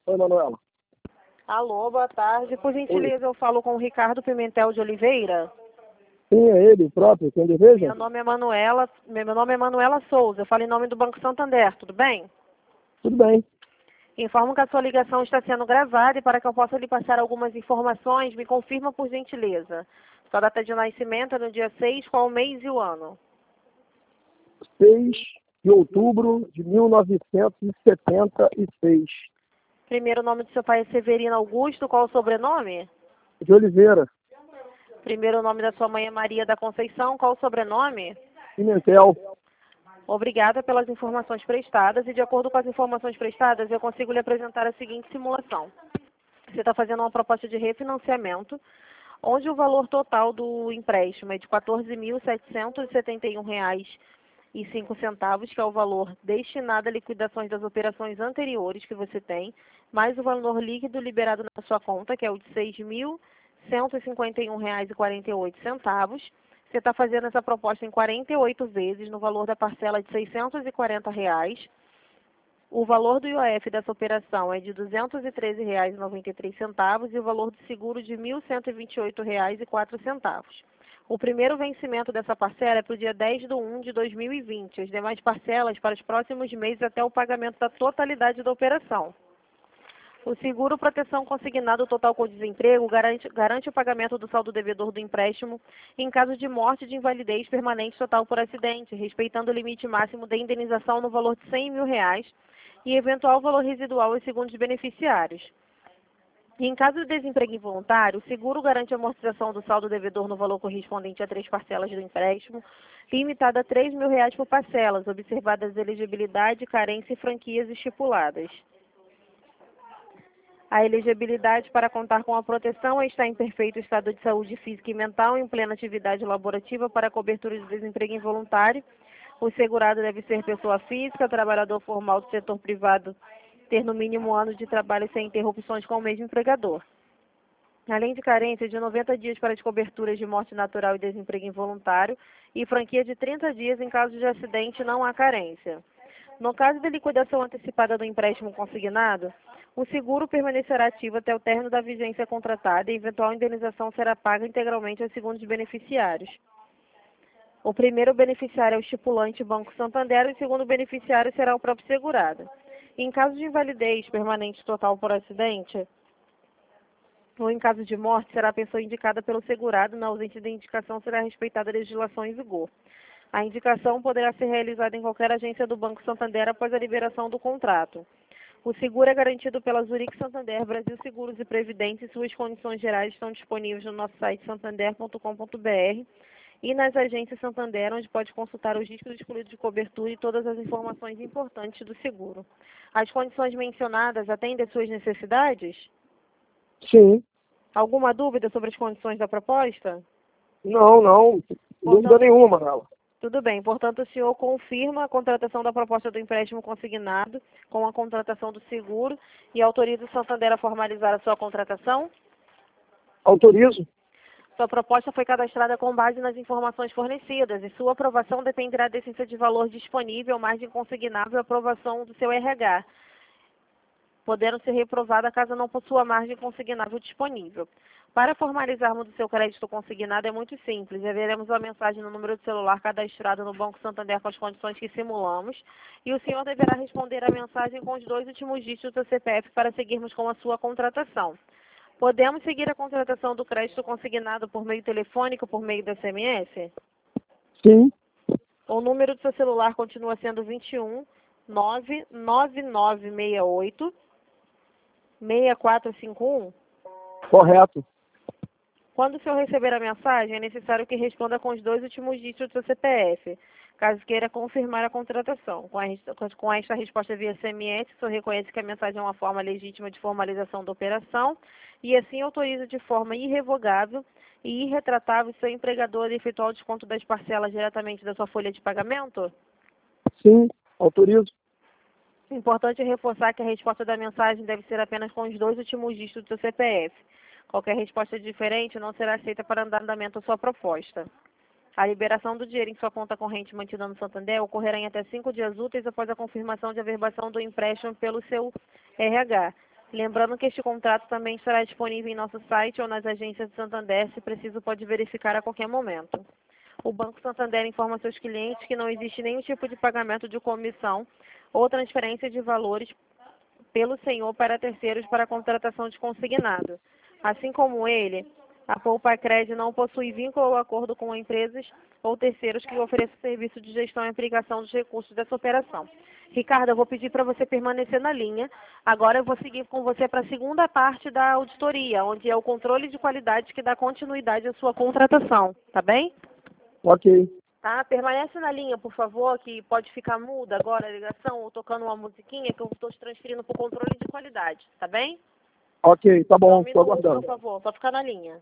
Oi, Manuela. Alô, boa tarde. Por gentileza, eu falo com o Ricardo Pimentel de Oliveira. Sim, é ele, o próprio, quem deseja? Meu nome é Manuela Souza. Eu falo em nome do Banco Santander, tudo bem? Tudo bem. Informo que a sua ligação está sendo gravada e para que eu possa lhe passar algumas informações, me confirma por gentileza. Sua data de nascimento é no dia 6, qual o mês e o ano? 6 de outubro de 1976. Primeiro nome do seu pai é Severino Augusto, qual o sobrenome? De Oliveira, Primeiro nome da sua mãe é Maria da Conceição, qual o sobrenome? Pimentel. Obrigada pelas informações prestadas e, de acordo com as informações prestadas, eu consigo lhe apresentar a seguinte simulação. Você está fazendo uma proposta de refinanciamento, onde o valor total do empréstimo é de R$ 14.771,05, que é o valor destinado à liquidações das operações anteriores que você tem, mais o valor líquido liberado na sua conta, que é o de R$ 6.151,48. Você está fazendo essa proposta em 48 vezes, no valor da parcela de R$ 640. O valor do IOF dessa operação é de R$ 213,93 e o valor do seguro de R$ 1.128,04. O primeiro vencimento dessa parcela é para o dia 10/1 de 2020. As demais parcelas para os próximos meses até o pagamento da totalidade da operação. O seguro proteção consignado total com desemprego garante o pagamento do saldo devedor do empréstimo em caso de morte de invalidez permanente total por acidente, respeitando o limite máximo da indenização no valor de R$ 100 mil e eventual valor residual aos segundos beneficiários. E em caso de desemprego involuntário, o seguro garante a amortização do saldo devedor no valor correspondente a 3 parcelas do empréstimo, limitada a R$ 3 mil por parcelas, observadas a elegibilidade, carência e franquias estipuladas. A elegibilidade para contar com a proteção é estar em perfeito estado de saúde física e mental, em plena atividade laborativa para a cobertura de desemprego involuntário. O segurado deve ser pessoa física, trabalhador formal do setor privado, ter no mínimo 1 ano de trabalho sem interrupções com o mesmo empregador. Além de carência de 90 dias para as coberturas de morte natural e desemprego involuntário e franquia de 30 dias em caso de acidente, não há carência. No caso de liquidação antecipada do empréstimo consignado, o seguro permanecerá ativo até o término da vigência contratada e eventual indenização será paga integralmente aos segundos beneficiários. O primeiro beneficiário é o estipulante Banco Santander e o segundo beneficiário será o próprio segurado. Em caso de invalidez permanente total por acidente, ou em caso de morte, será a pessoa indicada pelo segurado. Na ausência de indicação, será respeitada a legislação em vigor. A indicação poderá ser realizada em qualquer agência do Banco Santander após a liberação do contrato. O seguro é garantido pela Zurich Santander, Brasil Seguros e Previdência, e suas condições gerais estão disponíveis no nosso site santander.com.br e nas agências Santander, onde pode consultar os riscos excluídos de cobertura e todas as informações importantes do seguro. As condições mencionadas atendem às suas necessidades? Sim. Alguma dúvida sobre as condições da proposta? Não. Dúvida nenhuma, Manuela. Tudo bem. Portanto, o senhor confirma a contratação da proposta do empréstimo consignado com a contratação do seguro e autoriza o Santander a formalizar a sua contratação? Autorizo. Sua proposta foi cadastrada com base nas informações fornecidas e sua aprovação dependerá da essência de valor disponível, margem consignável e aprovação do seu RH, podendo ser reprovada caso não possua margem consignável disponível. Para formalizarmos o seu crédito consignado é muito simples. Enviaremos uma mensagem no número de celular cadastrado no Banco Santander com as condições que simulamos e o senhor deverá responder a mensagem com os 2 últimos dígitos do CPF para seguirmos com a sua contratação. Podemos seguir a contratação do crédito consignado por meio telefônico ou por meio do SMS? Sim. O número do seu celular continua sendo 21 99968 6451? Correto. Quando o senhor receber a mensagem, é necessário que responda com os 2 últimos dígitos do seu CPF, caso queira confirmar a contratação. Com esta resposta via SMS, o senhor reconhece que a mensagem é uma forma legítima de formalização da operação e assim autoriza de forma irrevogável e irretratável seu empregador a efetuar o desconto das parcelas diretamente da sua folha de pagamento? Sim, autorizo. Importante reforçar que a resposta da mensagem deve ser apenas com os 2 últimos dígitos do seu CPF. Qualquer resposta diferente não será aceita para andamento a sua proposta. A liberação do dinheiro em sua conta corrente mantida no Santander ocorrerá em até 5 dias úteis após a confirmação de averbação do empréstimo pelo seu RH. Lembrando que este contrato também estará disponível em nosso site ou nas agências do Santander, se preciso pode verificar a qualquer momento. O Banco Santander informa seus clientes que não existe nenhum tipo de pagamento de comissão ou transferência de valores pelo senhor para terceiros para a contratação de consignado. Assim como ele, a Poupa-Cred não possui vínculo ou acordo com empresas ou terceiros que ofereçam serviço de gestão e aplicação dos recursos dessa operação. Ricardo, eu vou pedir para você permanecer na linha. Agora eu vou seguir com você para a segunda parte da auditoria, onde é o controle de qualidade que dá continuidade à sua contratação, tá bem? Ok. Tá? Permanece na linha, por favor, que pode ficar muda agora a ligação ou tocando uma musiquinha que eu estou te transferindo para o controle de qualidade, tá bem? Ok, tá Só bom, um estou minuto, por aguardando. favor, só ficar na linha.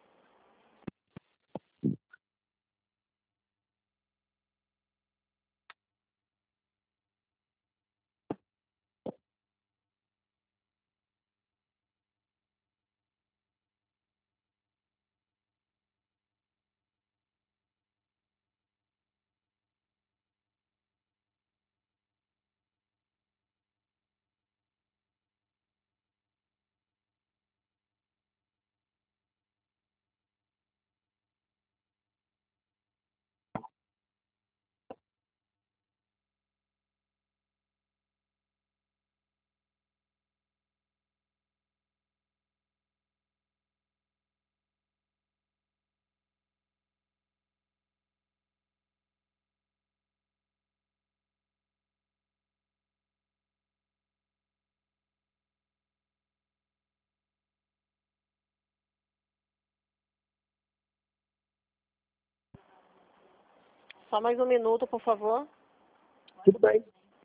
Só mais um minuto, por favor. Tudo bem.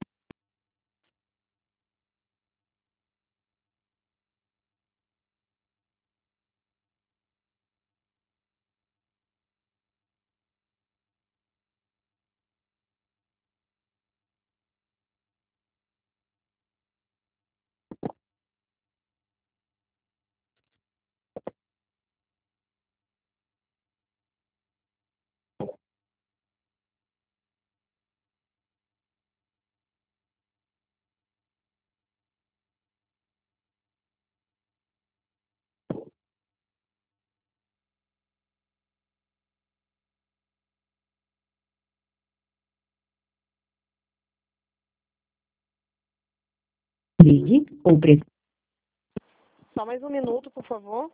Ligue ou pressione. Só mais um minuto, por favor.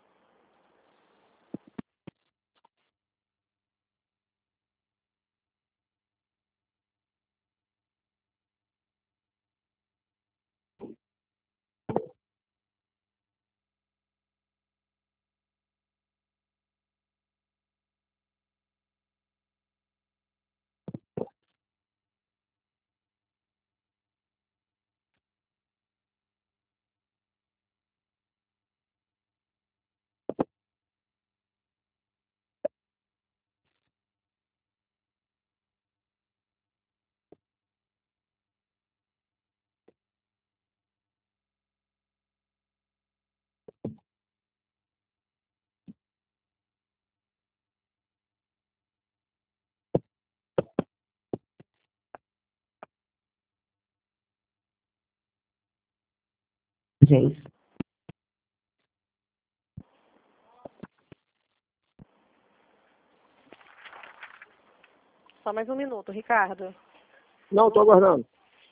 Só mais um minuto, Ricardo. Não, estou aguardando.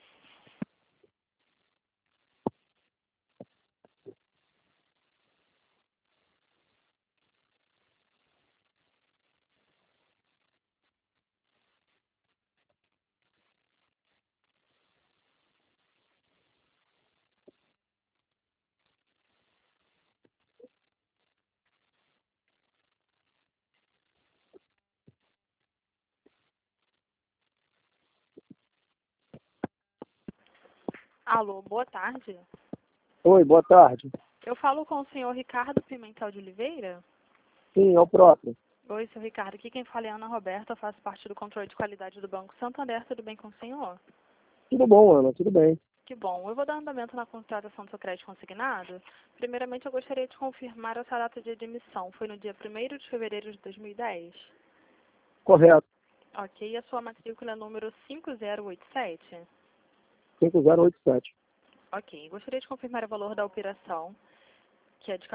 Alô, boa tarde. Oi, boa tarde. Eu falo com o senhor Ricardo Pimentel de Oliveira? Sim, é o próprio. Oi, senhor Ricardo. Aqui quem fala é Ana Roberta, faço parte do controle de qualidade do Banco Santander. Tudo bem com o senhor? Tudo bom, Ana, tudo bem. Que bom. Eu vou dar andamento na contratação do seu crédito consignado. Primeiramente, eu gostaria de confirmar essa data de admissão. Foi no dia 1º de fevereiro de 2010? Correto. Ok. E a sua matrícula é número 5087? 5087. Ok. Gostaria de confirmar o valor da operação, que é de R$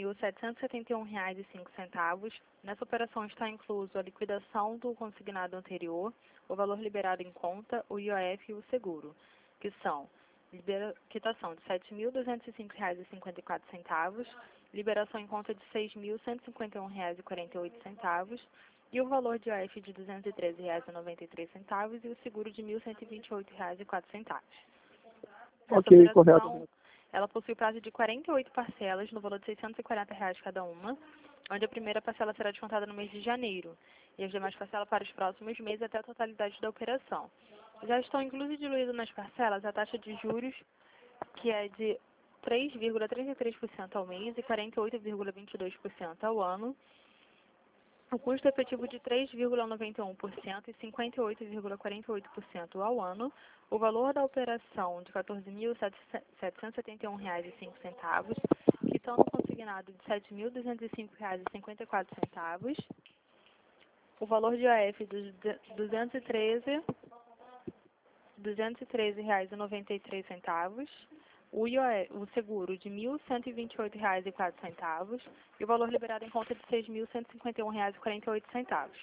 14.771,05. Nessa operação está incluso a liquidação do consignado anterior, o valor liberado em conta, o IOF e o seguro, que são quitação de R$ 7.205,54, liberação em conta de R$ 6.151,48 e o valor de IOF de R$ 213,93 e o seguro de R$ 1.128,04. Ok, correto. Ela possui prazo de 48 parcelas, no valor de R$ 640 cada uma, onde a primeira parcela será descontada no mês de janeiro, e as demais parcelas para os próximos meses até a totalidade da operação. Já estão incluso e diluído nas parcelas a taxa de juros, que é de 3,33% ao mês e 48,22% ao ano, o custo efetivo de 3,91% e 58,48% ao ano, o valor da operação de R$ 14.771,05, quitando consignado de R$ 7.205,54, o valor de IOF de R$ 213,93, o seguro de R$ 1.128,04 e o valor liberado em conta de R$ 6.151,48.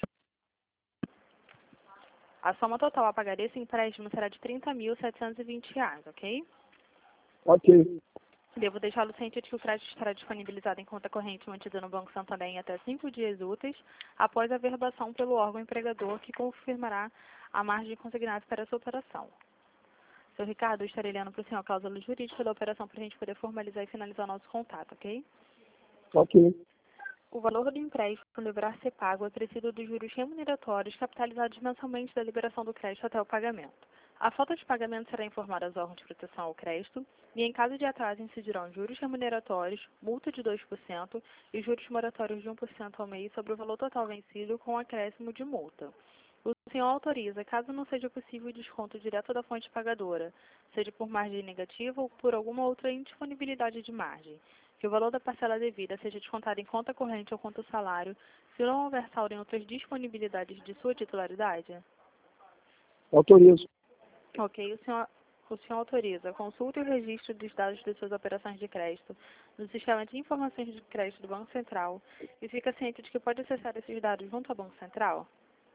A soma total a pagar esse empréstimo será de R$ 30.720, ok? Ok. Devo deixá-lo ciente de que o crédito estará disponibilizado em conta corrente mantida no Banco Santander em até 5 dias úteis, após a verbação pelo órgão empregador que confirmará a margem consignada para essa operação. Seu Ricardo, eu estarei lendo para o senhor a cláusula jurídica da operação para a gente poder formalizar e finalizar o nosso contato, ok? Ok. O valor do empréstimo deverá ser pago acrescido dos juros remuneratórios capitalizados mensalmente da liberação do crédito até o pagamento. A falta de pagamento será informada aos órgãos de proteção ao crédito e, em caso de atraso, incidirão juros remuneratórios, multa de 2% e juros moratórios de 1% ao mês sobre o valor total vencido com acréscimo de multa. O senhor autoriza, caso não seja possível o desconto direto da fonte pagadora, seja por margem negativa ou por alguma outra indisponibilidade de margem, que o valor da parcela devida seja descontado em conta corrente ou conta salário, se não houver saldo em outras disponibilidades de sua titularidade? Autorizo. Ok, o senhor autoriza. Consulte o registro dos dados de suas operações de crédito no sistema de informações de crédito do Banco Central e fica ciente de que pode acessar esses dados junto ao Banco Central?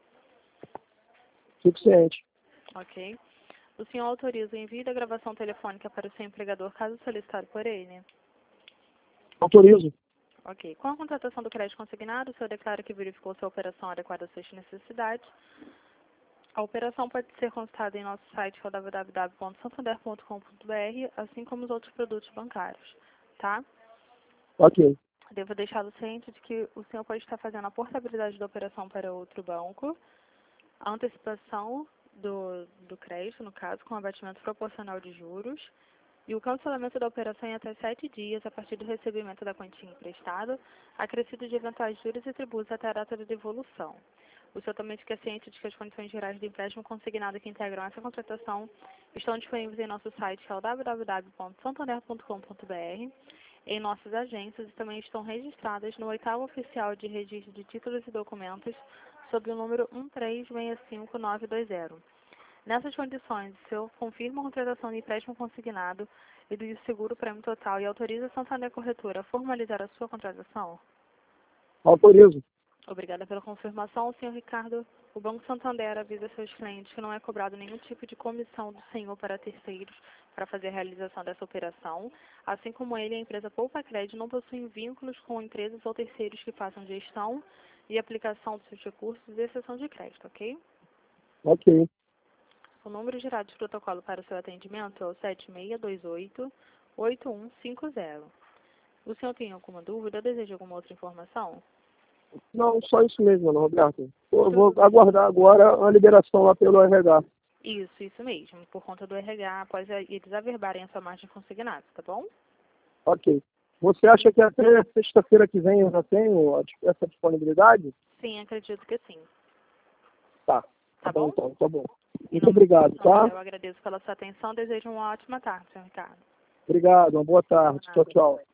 Fico ciente. Ok. O senhor autoriza o envio da gravação telefônica para o seu empregador, caso solicitado por ele? Autorizo. Ok. Com a contratação do crédito consignado, o senhor declara que verificou sua operação adequada às suas necessidades. A operação pode ser consultada em nosso site, que é o www.santander.com.br, assim como os outros produtos bancários, tá? Ok. Devo deixá-lo ciente de que o senhor pode estar fazendo a portabilidade da operação para outro banco, a antecipação do crédito, no caso, com abatimento proporcional de juros, e o cancelamento da operação em até 7 dias a partir do recebimento da quantia emprestada, acrescido de eventuais juros e tributos até a data de devolução. O senhor também fica ciente de que as condições gerais do empréstimo consignado que integram essa contratação estão disponíveis em nosso site, que é o www.santander.com.br, em nossas agências e também estão registradas no 8º Oficial de Registro de Títulos e Documentos, sob o número 1365920. Nessas condições, o senhor confirma a contratação de empréstimo consignado e do seguro prêmio total e autoriza a Santander Corretora a formalizar a sua contratação? Autorizo. Obrigada pela confirmação, senhor Ricardo. O Banco Santander avisa seus clientes que não é cobrado nenhum tipo de comissão do senhor para terceiros para fazer a realização dessa operação. Assim como ele, a empresa Poupa Crédito não possui vínculos com empresas ou terceiros que façam gestão e aplicação dos seus recursos e exceção de crédito, ok? Ok. O número gerado de protocolo para o seu atendimento é o 7628-8150. O senhor tem alguma dúvida ou deseja alguma outra informação? Não, só isso mesmo, Ana Roberta. Eu vou aguardar agora a liberação lá pelo RH. Isso mesmo. Por conta do RH, após eles averbarem a sua margem consignada, tá bom? Ok. Você acha que até sexta-feira que vem eu já tenho essa disponibilidade? Sim, acredito que sim. Tá. Tá bom? Então, tá bom. Em Muito nome do obrigado, tá? Eu agradeço pela sua atenção. Desejo uma ótima tarde, senhor Ricardo. Obrigado, uma boa tarde. Tchau, tchau.